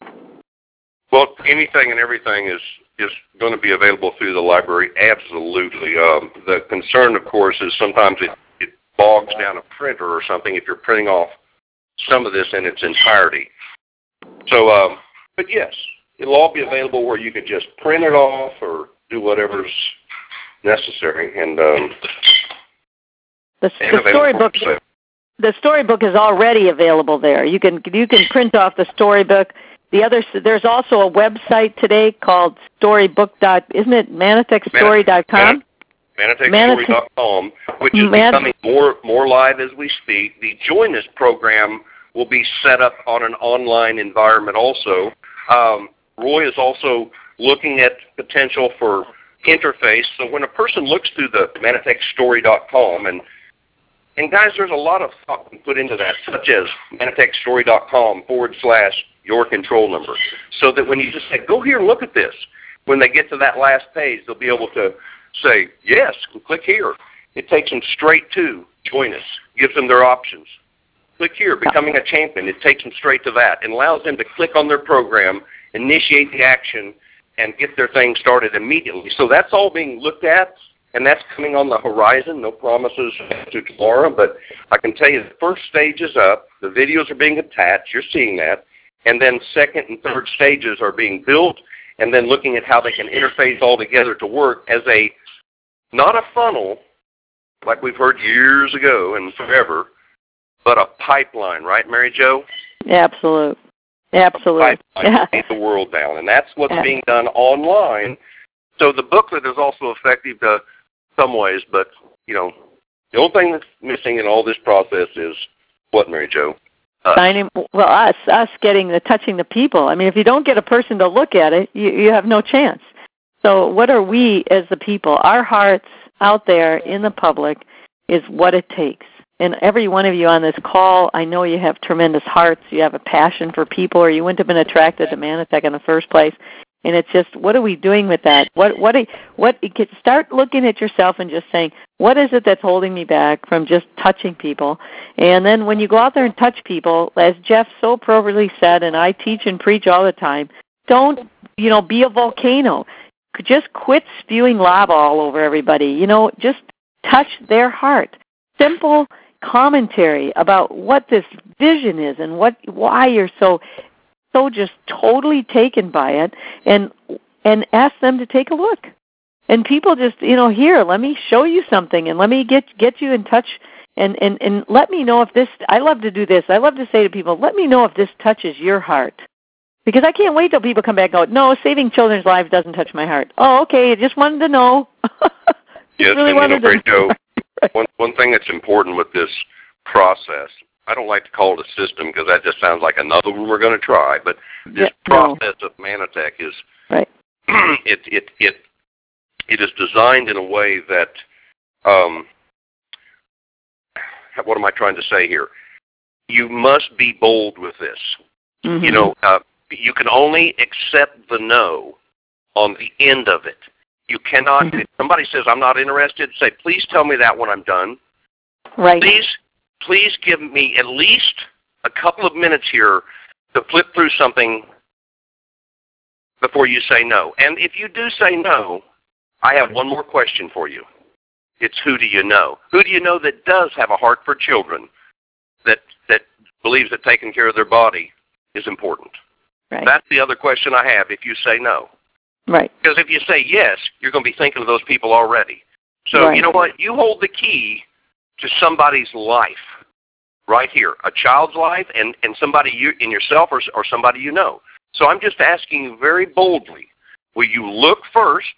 Well, anything and everything is, is going to be available through the library, absolutely. Um, the concern, of course, is sometimes it, it bogs down a printer or something if you're printing off some of this in its entirety. So, um, but yes, it'll all be available where you can just print it off or do whatever's necessary. And um, the, the storybook, the storybook is already available there. You can you can print off the storybook. The other, there's also a website today called Storybook. Dot, isn't it Mannatech Story dot com? Mannatech Story dot com, which is Man- becoming more more live as we speak. The Join Us program will be set up on an online environment also. Um, Roy is also looking at potential for interface. So when a person looks through the Mannatech Story dot com, and and guys, there's a lot of thought put into that, such as Mannatech Story dot com forward slash your control number, so that when you just say, go here and look at this, when they get to that last page, they'll be able to say, yes, click here. It takes them straight to Join Us, gives them their options. Click here, becoming a champion. It takes them straight to that and allows them to click on their program, initiate the action, and get their thing started immediately. So that's all being looked at, and that's coming on the horizon. No promises to tomorrow, but I can tell you the first stage is up. The videos are being attached. You're seeing that. And then second and third stages are being built, and then looking at how they can interface all together to work as a, not a funnel, like we've heard years ago and forever, but a pipeline, right, Mary Jo? Absolute. Absolutely. A pipeline to take the world down, and that's what's yeah. being done online. So the booklet is also effective to some ways, but, you know, the only thing that's missing in all this process is what, Mary Jo? Signing, well, us, us getting the touching the people. I mean, if you don't get a person to look at it, you, you have no chance. So what are we as the people? Our hearts out there in the public is what it takes. And every one of you on this call, I know you have tremendous hearts. You have a passion for people, or you wouldn't have been attracted to Mannatech in the first place. And it's just, what are we doing with that? What, what, what, start looking at yourself and just saying, what is it that's holding me back from just touching people? And then when you go out there and touch people, as Jeff so appropriately said, and I teach and preach all the time, don't, you know, be a volcano. Just quit spewing lava all over everybody. You know, just touch their heart. Simple commentary about what this vision is and what, why you're so, so just totally taken by it, and and ask them to take a look. And people just, you know, here, let me show you something, and let me get get you in touch, and, and, and let me know if this, I love to do this. I love to say to people, let me know if this touches your heart. Because I can't wait till people come back and go, no, saving children's lives doesn't touch my heart. Oh, okay, I just wanted to know. Yes, really and you know, Mary Jo, right. one, one thing that's important with this process, I don't like to call it a system because that just sounds like another one we're going to try, but this yeah, process no. of Manatech is, right. it, it, it, it is designed in a way that, um, what am I trying to say here? You must be bold with this. Mm-hmm. You know, uh, you can only accept the no on the end of it. You cannot, mm-hmm. if somebody says, I'm not interested, say, please tell me that when I'm done. Right. Please, please give me at least a couple of minutes here to flip through something before you say no. And if you do say no, I have one more question for you. It's who do you know? Who do you know that does have a heart for children, that that believes that taking care of their body is important? Right. That's the other question I have if you say no. Right. Because if you say yes, you're going to be thinking of those people already. So right. you know what? You hold the key to somebody's life right here, a child's life and, and somebody you, in yourself or, or somebody you know. So I'm just asking you very boldly, will you look first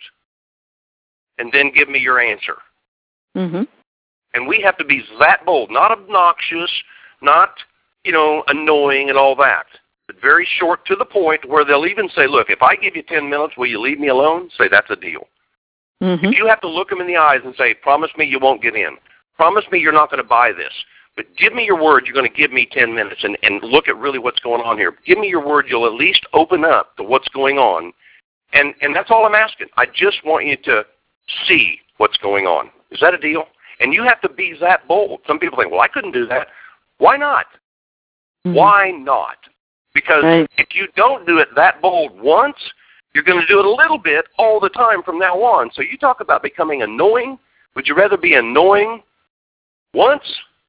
and then give me your answer? Mm-hmm. And we have to be that bold, not obnoxious, not, you know, annoying and all that, but very short to the point where they'll even say, look, if I give you ten minutes, will you leave me alone? Say, that's a deal. Mm-hmm. If you have to look them in the eyes and say, promise me you won't get in. Promise me you're not going to buy this. But give me your word you're going to give me ten minutes and, and look at really what's going on here. Give me your word you'll at least open up to what's going on. And, and that's all I'm asking. I just want you to see what's going on. Is that a deal? And you have to be that bold. Some people think, well, I couldn't do that. Why not? Mm-hmm. Why not? Because right. if you don't do it that bold once, you're going to do it a little bit all the time from now on. So you talk about becoming annoying. Would you rather be annoying once?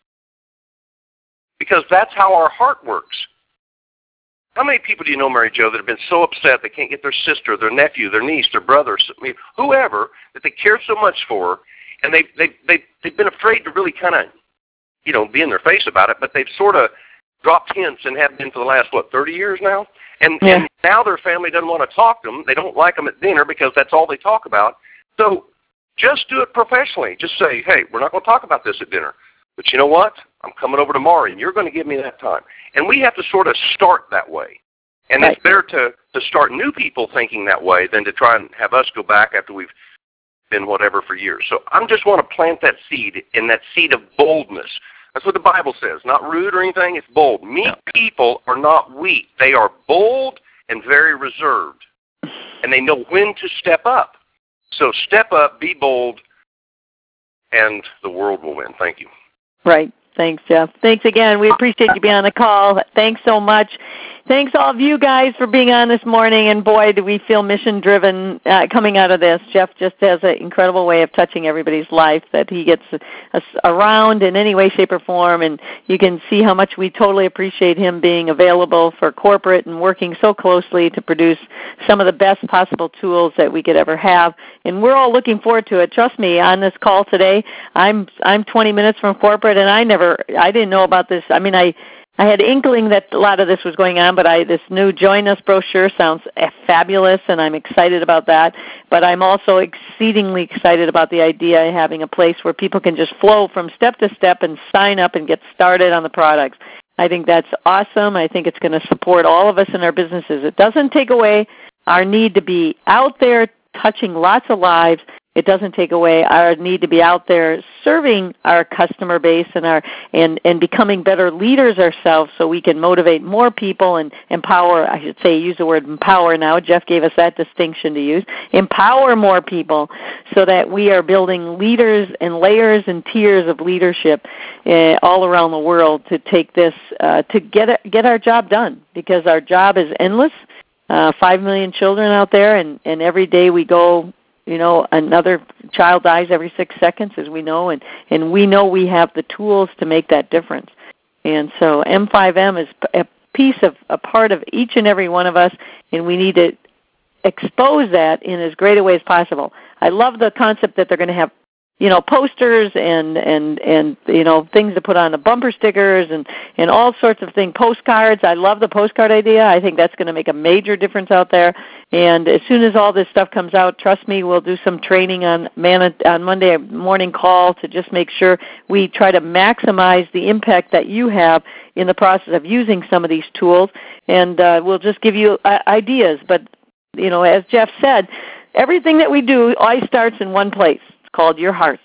Because that's how our heart works. How many people do you know, Mary Jo, that have been so upset they can't get their sister, their nephew, their niece, their brother, whoever, that they care so much for, and they've, they've, they've, they've been afraid to really kind of, you know, be in their face about it, but they've sort of dropped hints and have been for the last, what, thirty years now? And, yeah. and now their family doesn't want to talk to them. They don't like them at dinner because that's all they talk about. So just do it professionally. Just say, hey, we're not going to talk about this at dinner. But you know what? I'm coming over tomorrow, and you're going to give me that time. And we have to sort of start that way. And right. it's better to, to start new people thinking that way than to try and have us go back after we've been whatever for years. So I just want to plant that seed, and that seed of boldness. That's what the Bible says. Not rude or anything. It's bold. Meek no. people are not weak. They are bold and very reserved. And they know when to step up. So step up, be bold, and the world will win. Thank you. Right. Thanks, Jeff. Thanks again. We appreciate you being on the call. Thanks so much. Thanks all of you guys for being on this morning, and boy, do we feel mission-driven uh, coming out of this. Jeff just has an incredible way of touching everybody's life that he gets us around in any way, shape, or form, and you can see how much we totally appreciate him being available for corporate and working so closely to produce some of the best possible tools that we could ever have, and we're all looking forward to it. Trust me, on this call today, I'm I'm twenty minutes from corporate, and I never, I didn't know about this. I mean, I I had inkling that a lot of this was going on, but I, this new Join Us brochure sounds fabulous, and I'm excited about that. But I'm also exceedingly excited about the idea of having a place where people can just flow from step to step and sign up and get started on the products. I think that's awesome. I think it's going to support all of us in our businesses. It doesn't take away our need to be out there touching lots of lives, It doesn't take away our need to be out there serving our customer base and our and, and becoming better leaders ourselves so we can motivate more people and empower, I should say, use the word empower now. Jeff gave us that distinction to use. Empower more people so that we are building leaders and layers and tiers of leadership uh, all around the world to take this, uh, to get it, get our job done, because our job is endless. Uh, Five million children out there, and, and every day we go, you know, another child dies every six seconds, as we know, and, and we know we have the tools to make that difference. And so M five M is a piece of, a part of each and every one of us, and we need to expose that in as great a way as possible. I love the concept that they're going to have, you know, posters and, and, and you know, things to put on the bumper stickers and, and all sorts of things, postcards. I love the postcard idea. I think that's going to make a major difference out there. And as soon as all this stuff comes out, trust me, we'll do some training on man on Monday morning call to just make sure we try to maximize the impact that you have in the process of using some of these tools. And uh, we'll just give you uh, ideas. But, you know, as Jeff said, everything that we do always starts in one place. It's called your heart.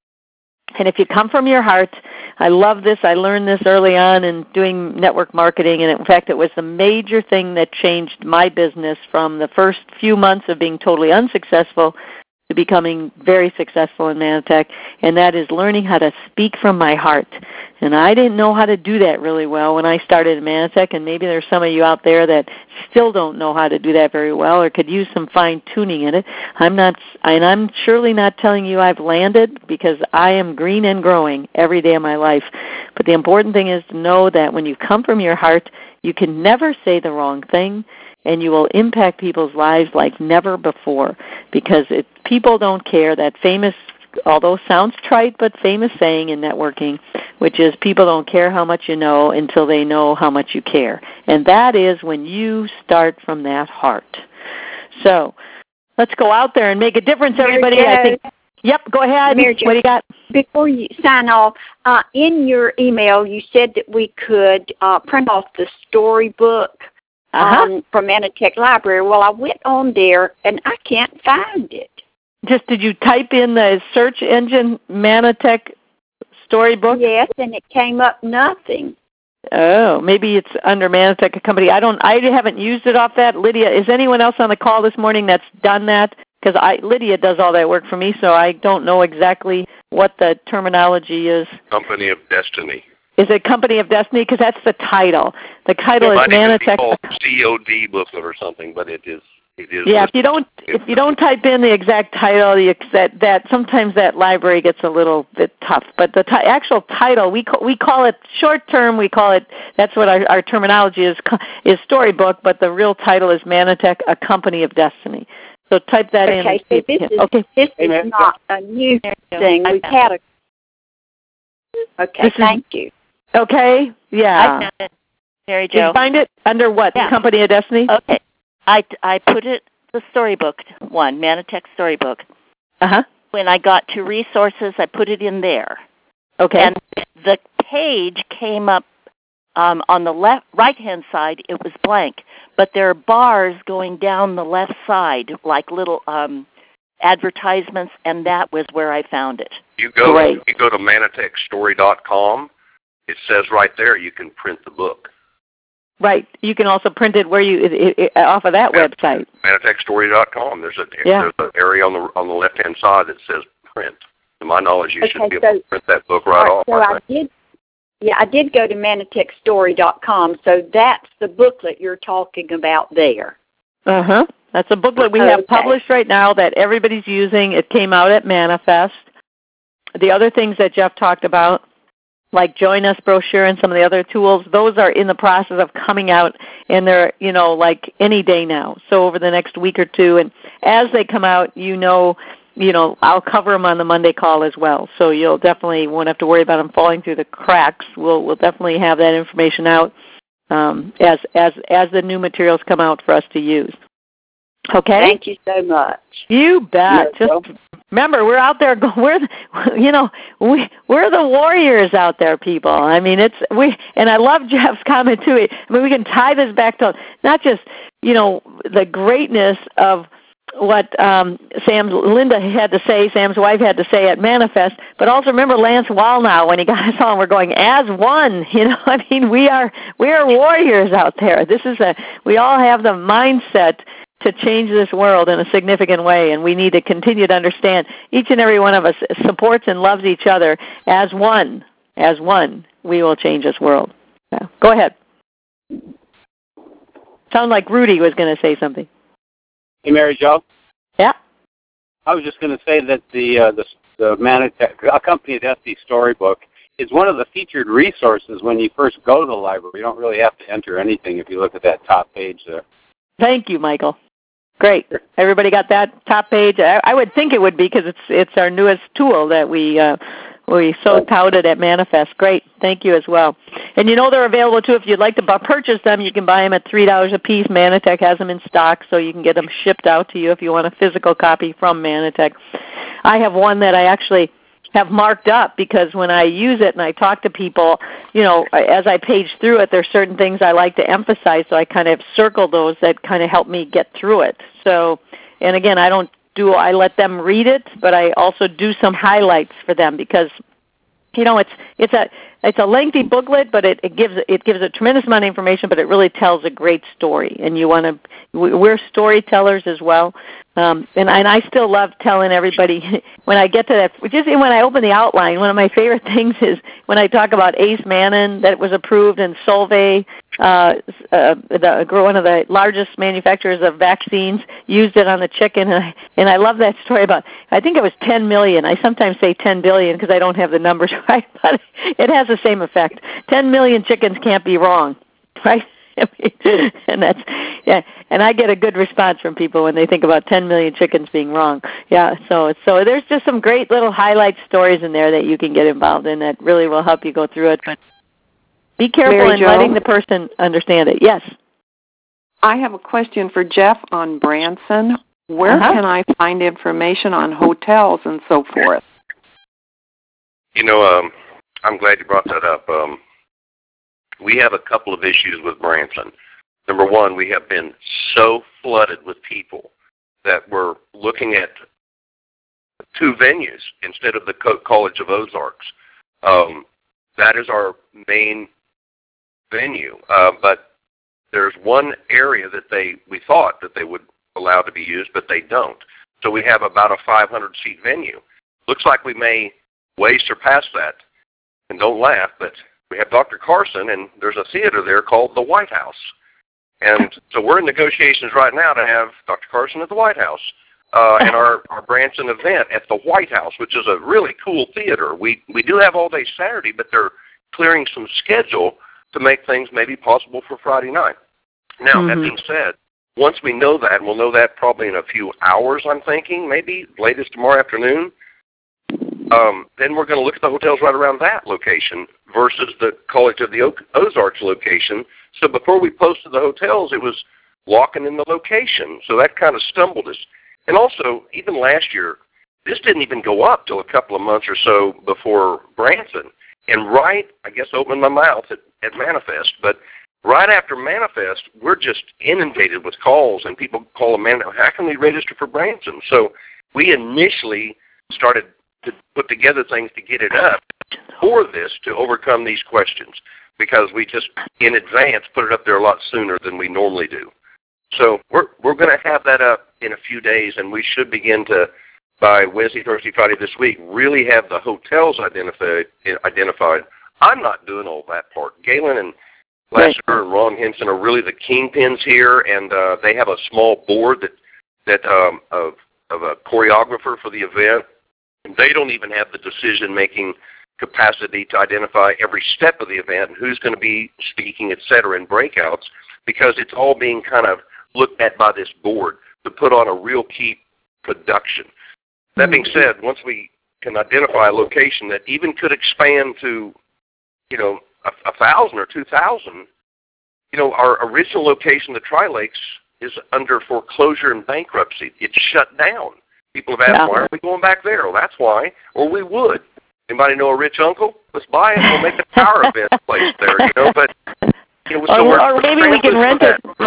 And if you come from your heart, I love this. I learned this early on in doing network marketing, and in fact, it was the major thing that changed my business from the first few months of being totally unsuccessful to becoming very successful in Manatech, and that is learning how to speak from my heart. And I didn't know how to do that really well when I started in Manatech, and maybe there's some of you out there that still don't know how to do that very well or could use some fine-tuning in it. I'm not, and I'm surely not telling you I've landed, because I am green and growing every day of my life. But the important thing is to know that when you come from your heart, you can never say the wrong thing, and you will impact people's lives like never before, because it, people don't care. That famous, although sounds trite, but famous saying in networking, which is people don't care how much you know until they know how much you care. And that is when you start from that heart. So let's go out there and make a difference, everybody. Mary Jo. I think. Yep, go ahead. Mary Jo, what do you got? Before you sign off, uh, in your email you said that we could uh, print off the storybook Uh-huh. um, from Manatech Library. Well, I went on there, and I can't find it. Just did you type in the search engine Manatech storybook? Yes, and it came up nothing. Oh, maybe it's under Manatech, a company. I don't. I haven't used it off that. Lydia, is anyone else on the call this morning that's done that? Because I Lydia does all that work for me, so I don't know exactly what the terminology is. Company of Destiny. Is it Company of Destiny? Because that's the title. The title It is might even be Manatech. called C O D booklet or something, but it is. It is. Yeah, if you don't if you don't type in the exact title, you, that that sometimes that library gets a little bit tough. But the t- actual title, we call, we call it short term. We call it, that's what our, our terminology is is storybook. But the real title is Manatech, a Company of Destiny. So type that okay, in. And so see this if, is okay. this is not a new thing. We've had a. Okay, This is- thank you. Okay. Yeah. I found it, Mary Did you Jo. find it under what? Yeah. Company of Destiny. Okay. I, I put it, the storybook one, Manatech storybook. Uh huh. When I got to resources, I put it in there. Okay. And the page came up um, on the left, right-hand side. It was blank, but there are bars going down the left side, like little um, advertisements, and that was where I found it. You go. Great. You go to manatech story dot com. It says right there you can print the book. Right. You can also print it where you it, it, off of that Yeah. website. manatech story dot com. There's a Yeah. there's an area on the on the left hand side that says print. To my knowledge, you Okay, should be so- able to print that book right All off. so I I think. did. Yeah, I did go to manatech story dot com, so that's the booklet you're talking about there. Uh huh. That's a booklet we have Okay. published right now that everybody's using. It came out at Manifest. The other things that Jeff talked about, like Join Us brochure and some of the other tools, those are in the process of coming out, and they're, you know, like any day now. So over the next week or two, and as they come out, you know, you know, I'll cover them on the Monday call as well. So you'll definitely won't have to worry about them falling through the cracks. We'll we'll definitely have that information out um, as as as the new materials come out for us to use. Okay. Thank you so much. You bet. You're Just remember, we're out there. We're, the, you know, we we're the warriors out there, people. I mean, it's we. And I love Jeff's comment too. I mean, we can tie this back to not just, you know, the greatness of what um, Sam's Linda had to say, Sam's wife had to say at Manifest, but also remember Lance Wallnau when he got us on. We're going as one. You know, I mean, we are we are warriors out there. This is a we all have the mindset to change this world in a significant way, and we need to continue to understand each and every one of us supports and loves each other as one. As one, we will change this world. Yeah. Go ahead. Sound like Rudy was going to say something. Hey, Mary Jo. Yeah. I was just going to say that the uh, the, the Manatech, accompanied S D Storybook, is one of the featured resources when you first go to the library. You don't really have to enter anything if you look at that top page there. Thank you, Michael. Great. Everybody got that top page? I, I would think it would be because it's it's our newest tool that we uh, we so touted at Manifest. Great. Thank you as well. And you know they're available too. If you'd like to purchase them, you can buy them at three dollars a piece. Manatech has them in stock, so you can get them shipped out to you if you want a physical copy from Manatech. I have one that I actually have marked up because when I use it and I talk to people, you know, as I page through it, there's certain things I like to emphasize, so I kind of circle those that kind of help me get through it. So, and again, I don't do, I let them read it, but I also do some highlights for them because, you know, it's it's a it's a lengthy booklet, but it, it gives it gives a tremendous amount of information, but it really tells a great story. And you want to, we're storytellers as well. Um, and, I, and I still love telling everybody when I get to that, just when I open the outline, one of my favorite things is when I talk about Ace Mannan that was approved and Solvay, uh, uh, the, one of the largest manufacturers of vaccines, used it on the chicken. And I, and I love that story about, I think it was ten million. I sometimes say ten billion because I don't have the numbers right, but it has the same effect. ten million chickens can't be wrong, right? and that's yeah, and I get a good response from people when they think about ten million chickens being wrong. Yeah, so so there's just some great little highlight stories in there that you can get involved in that really will help you go through it. But be careful Mary in Jo? letting the person understand it. Yes. I have a question for Jeff on Branson. Where Uh-huh. can I find information on hotels and so forth? You know, um, I'm glad you brought that up. Um, we have a couple of issues with Branson. Number one, we have been so flooded with people that we're looking at two venues instead of the College of Ozarks. Um, that is our main venue, uh, but there's one area that they we thought that they would allow to be used, but they don't. So we have about a five hundred seat venue. Looks like we may way surpass that. And don't laugh, but we have Doctor Carson, and there's a theater there called the White House. And so we're in negotiations right now to have Doctor Carson at the White House uh, and our, our Branson event at the White House, which is a really cool theater. We we do have all day Saturday, but they're clearing some schedule to make things maybe possible for Friday night. Now, mm-hmm. that being said, once we know that, and we'll know that probably in a few hours, I'm thinking, maybe latest tomorrow afternoon, Um, then we're going to look at the hotels right around that location versus the College of the Ozarks location. So before we posted the hotels, it was locking in the location. So that kind of stumbled us. And also, even last year, this didn't even go up till a couple of months or so before Branson. And right, I guess, opened my mouth at, at Manifest. But right after Manifest, we're just inundated with calls, and people call them, man, how can we register for Branson? So we initially started to put together things to get it up for this to overcome these questions because we just in advance put it up there a lot sooner than we normally do. So we're we're going to have that up in a few days, and we should begin to, by Wednesday, Thursday, Friday this week, really have the hotels identified. identified. I'm not doing all that part. Galen and Lasser and Ron Henson are really the kingpins here, and uh, they have a small board that that um, of of a choreographer for the event. They don't even have the decision-making capacity to identify every step of the event and who's going to be speaking, et cetera, in breakouts, because it's all being kind of looked at by this board to put on a real key production. That being said, once we can identify a location that even could expand to, you know, a, a thousand or two thousand, you know, our original location, the Tri-Lakes, is under foreclosure and bankruptcy. It's shut down. People have asked, yeah. why aren't we going back there? Well, that's why. Or we would. Anybody know a rich uncle? Let's buy it. We'll make a power event place there, you know. But you know, so or, we're, or we're maybe we can rent it.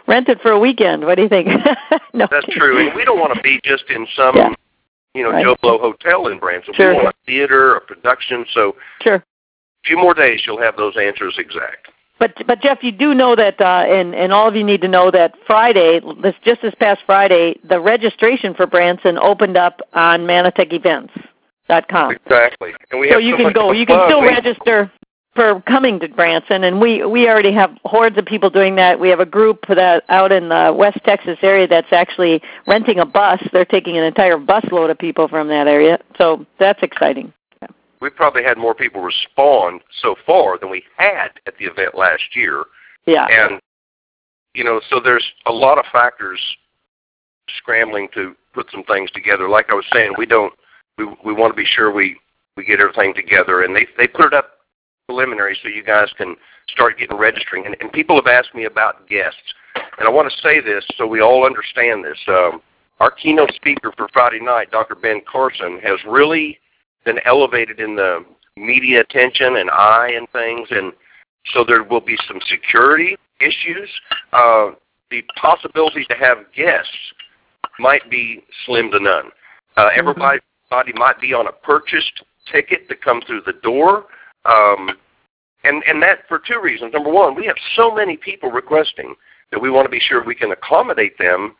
rent it for a weekend. What do you think? No. That's true, and we don't want to be just in some, yeah. you know, right. Joe Blow hotel in Branson. Sure. We want a theater, a production. So, sure. a few more days, you'll have those answers exact. But but Jeff, you do know that, uh, and and all of you need to know that Friday, this just this past Friday, the registration for Branson opened up on Manatech Events dot com. Exactly, and we so have you so can go. You can still we, register for coming to Branson, and we we already have hordes of people doing that. We have a group that out in the West Texas area that's actually renting a bus. They're taking an entire busload of people from that area, so that's exciting. We've probably had more people respond so far than we had at the event last year. Yeah. And, you know, so there's a lot of factors scrambling to put some things together. Like I was saying, we don't, we we want to be sure we, we get everything together. And they they put it up preliminary so you guys can start getting registering. And, and people have asked me about guests. And I want to say this so we all understand this. Um, our keynote speaker for Friday night, Doctor Ben Carson, has really been elevated in the media attention and eye and things, and so there will be some security issues. Uh, the possibility to have guests might be slim to none. Uh, everybody might be on a purchased ticket to come through the door, um, and, and that for two reasons. Number one, we have so many people requesting that we want to be sure we can accommodate them,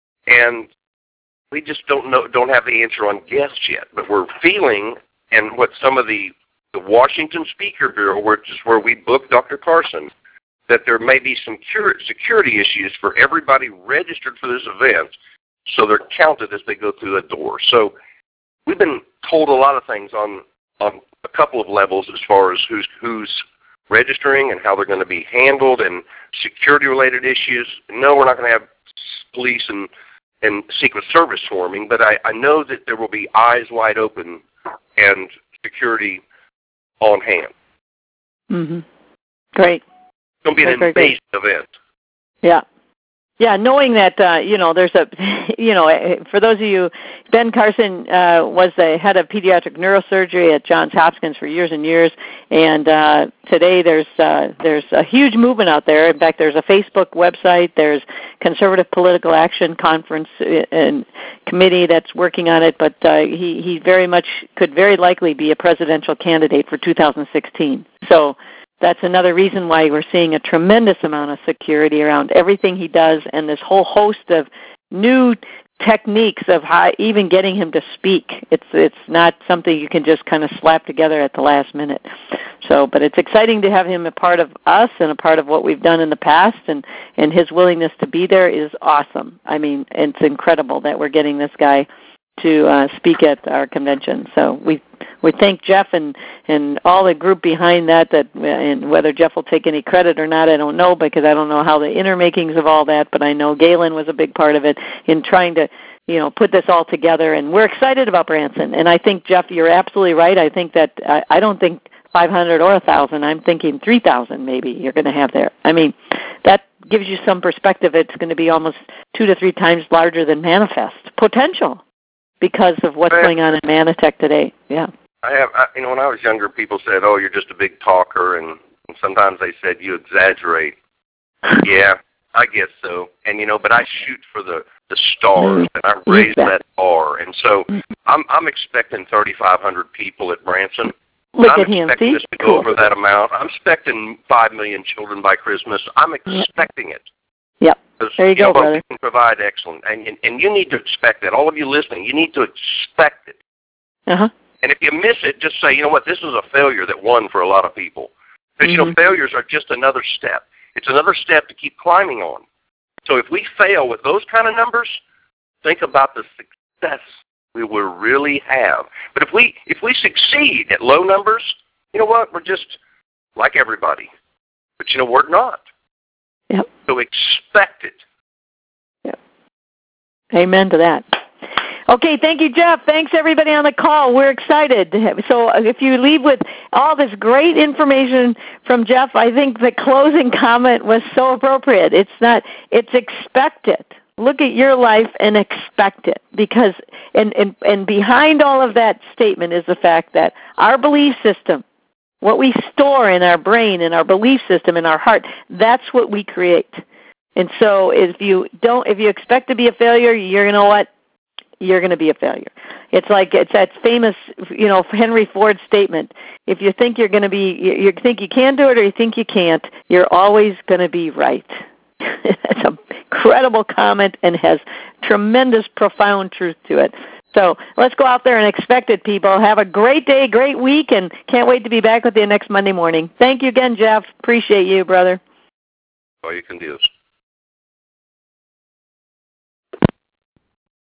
and we just don't know, don't have the answer on guests yet, but we're feeling, and what some of the, the Washington Speaker Bureau, which is where we booked Doctor Carson, that there may be some security issues for everybody registered for this event, so they're counted as they go through the door. So we've been told a lot of things on on a couple of levels as far as who's who's registering and how they're going to be handled and security-related issues. No, we're not going to have police and and Secret Service swarming, but I, I know that there will be eyes wide open and security on hand. Mm-hmm. Great. It's going to be an great, amazing great. event. Yeah. Yeah, knowing that, uh, you know, there's a, you know, for those of you, Ben Carson uh, was the head of pediatric neurosurgery at Johns Hopkins for years and years, and uh, today there's uh, there's a huge movement out there. In fact, there's a Facebook website, there's Conservative Political Action Conference and committee that's working on it, but uh, he, he very much could very likely be a presidential candidate for two thousand sixteen. So that's another reason why we're seeing a tremendous amount of security around everything he does, and this whole host of new techniques of how even getting him to speak. It's it's not something you can just kind of slap together at the last minute. So, but it's exciting to have him a part of us and a part of what we've done in the past, and, and his willingness to be there is awesome. I mean, it's incredible that we're getting this guy to uh, speak at our convention. So we we thank Jeff and, and all the group behind that, that, and whether Jeff will take any credit or not, I don't know, because I don't know how the inner makings of all that, but I know Galen was a big part of it in trying to, you know, put this all together, and we're excited about Branson. And I think, Jeff, you're absolutely right. I think that, I, I don't think five hundred or one thousand, I'm thinking three thousand maybe you're going to have there. I mean, that gives you some perspective. It's going to be almost two to three times larger than Manifest potential because of what's going on in Manatech today. Yeah. I have, I, you know, when I was younger, people said, "Oh, you're just a big talker," and, and sometimes they said, "You exaggerate." Yeah, I guess so. And you know, but I shoot for the, the stars, and I raise that bar, and so I'm I'm expecting thirty-five hundred people at Branson. Look I'm at him. expecting See? this to go Cool. over that amount. I'm expecting five million children by Christmas. I'm expecting yep. it. Yep. There you, you go, know, brother. We can provide excellent, and, and and you need to expect that. All of you listening, you need to expect it. Uh huh. And if you miss it, just say, you know what, this is a failure that won for a lot of people. Because, mm-hmm. you know, failures are just another step. It's another step to keep climbing on. So if we fail with those kind of numbers, think about the success we will really have. But if we if we succeed at low numbers, you know what, we're just like everybody. But, you know, we're not. Yep. So expect it. Yep. Amen to that. Okay, thank you, Jeff. Thanks, everybody on the call. We're excited. So if you leave with all this great information from Jeff, I think the closing comment was so appropriate. It's not, it's expect it. Look at your life and expect it. Because, and, and, and behind all of that statement is the fact that our belief system, what we store in our brain, in our belief system, in our heart, that's what we create. And so if you don't, if you expect to be a failure, you're, you know what? You're going to be a failure. It's like, it's that famous, you know, Henry Ford statement. If you think you're going to be, you, you think you can do it or you think you can't, you're always going to be right. That's an incredible comment and has tremendous, profound truth to it. So let's go out there and expect it, people. Have a great day, great week, and can't wait to be back with you next Monday morning. Thank you again, Jeff. Appreciate you, brother. All you can do is